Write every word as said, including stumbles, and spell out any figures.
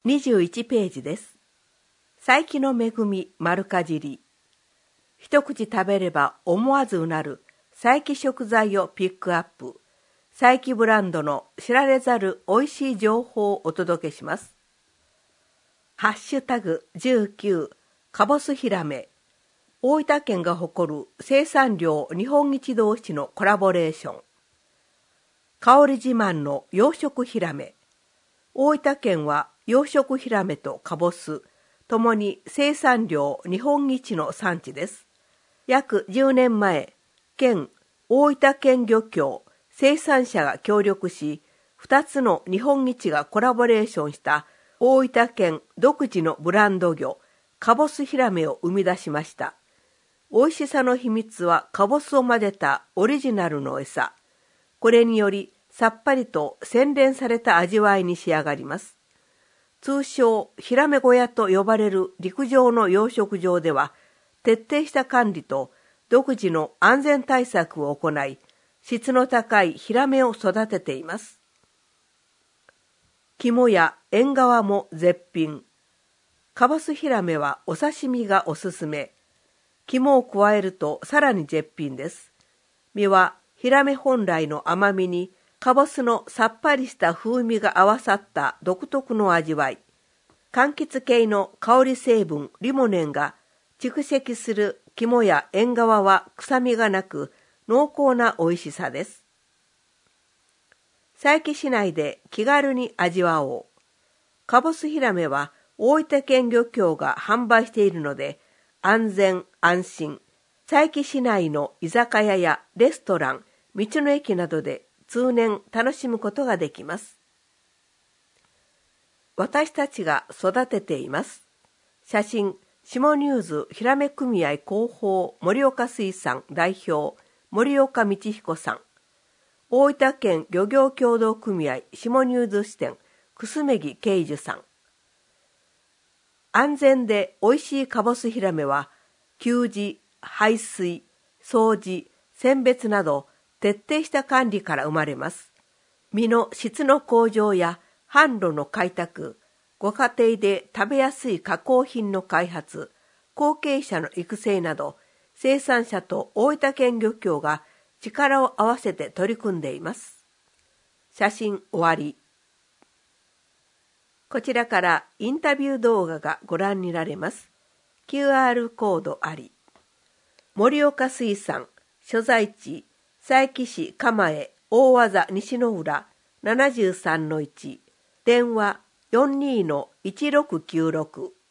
にじゅういちページです。佐伯の恵み丸かじり。一口食べれば思わずうなる佐伯食材をピックアップ。佐伯ブランドの知られざる美味しい情報をお届けします。ハッシュタグじゅうきゅうかぼすひらめ。大分県が誇る生産量日本一同士のコラボレーション。香り自慢の養殖ひらめ。大分県は養殖ひらめとかぼす、ともに生産量日本一の産地です。約じゅうねんまえ、県大分県漁協、生産者が協力し、ふたつの日本一がコラボレーションした大分県独自のブランド魚、かぼすひらめを生み出しました。美味しさの秘密はかぼすを混ぜたオリジナルの餌。これによりさっぱりと洗練された味わいに仕上がります。通称ひらめ小屋と呼ばれる陸上の養殖場では、徹底した管理と独自の安全対策を行い、質の高いひらめを育てています。肝や縁側も絶品。かぼすひらめはお刺身がおすすめ。肝を加えるとさらに絶品です。身はひらめ本来の甘みにかぼすのさっぱりした風味が合わさった独特の味わい。柑橘系の香り成分リモネンが蓄積する肝や縁側は臭みがなく濃厚な美味しさです。佐伯市内で気軽に味わおう。かぼすひらめは大分県漁協が販売しているので安全安心。佐伯市内の居酒屋やレストラン、道の駅などで通年楽しむことができます。私たちが育てています。写真、下ニューズひらめ組合広報盛岡水産代表森岡道彦さん。大分県漁業協同組合下ニューズ支店楠木慶樹さん。安全でおいしいかぼすひらめは、給餌、排水、掃除、選別など徹底した管理から生まれます。身の質の向上や販路の開拓、ご家庭で食べやすい加工品の開発、後継者の育成など、生産者と大分県漁協が力を合わせて取り組んでいます。写真終わり。こちらからインタビュー動画がご覧になれます。キューアール コードあり。盛岡水産、所在地、佐伯市蒲江大技西の浦 ななじゅうさんのいち、電話 よんにーのいちろくきゅうろく。